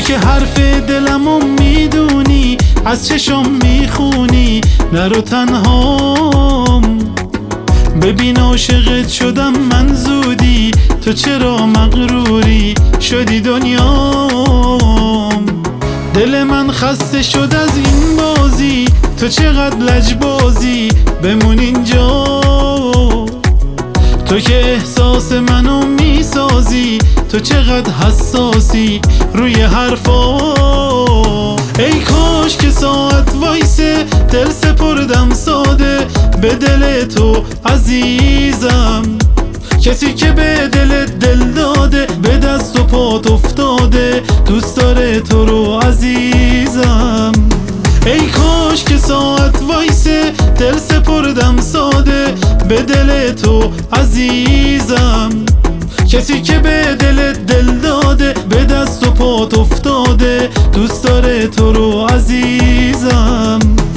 که حرف دلمو میدونی، از چشم میخونی نرو تنهام. ببین عاشقت شدم من زودی، تو چرا مغروری شدی دنیام. دل من خسته شد از این بازی، تو چقدر لجبازی بمون اینجا. تو که احساس منو میسازی، تو چقدر حساسی روی حرفا. ای کاش که ساعت وایسه، دل سپردم ساده به دل تو عزیزم. کسی که به دلت دل داده، به دست و پات افتاده، دوست داره تو رو عزیزم. ای کاش که ساعت وایسه، دل سپردم ساده به دل تو عزیزم. کسی که به دلت دل داده، به دست و پات افتاده، دوست داره تو رو عزیزم.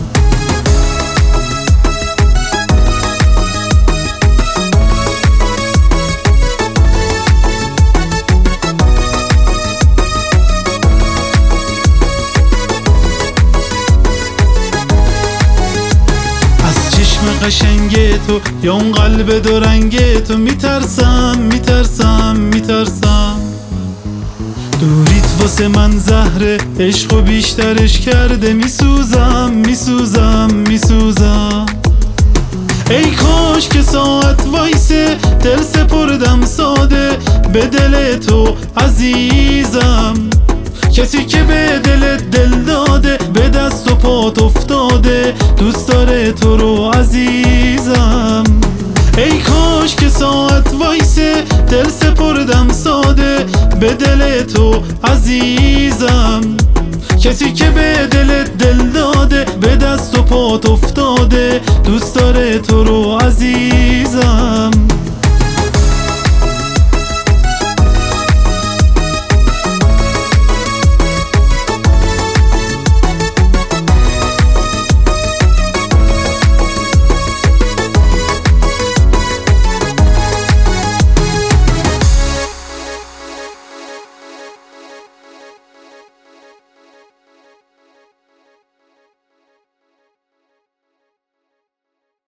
قشنگ تو یا اون قلب دو رنگ تو، میترسم میترسم میترسم. دوریت واسه من زهره، عشق و بیشترش کرده، میسوزم میسوزم میسوزم. ای کاش که ساعت وایسه، دل سپردم ساده به دل تو عزیزم. کسی که به دلت دل داده، به دست و پات افتاده، دوست داره تو رو عزیزم. ای کاش که ساعت وایسه، دل سپردم ساده به دل تو عزیزم. کسی که به دلت دل داده، به دست و پات افتاده، دوست داره تو رو عزیزم.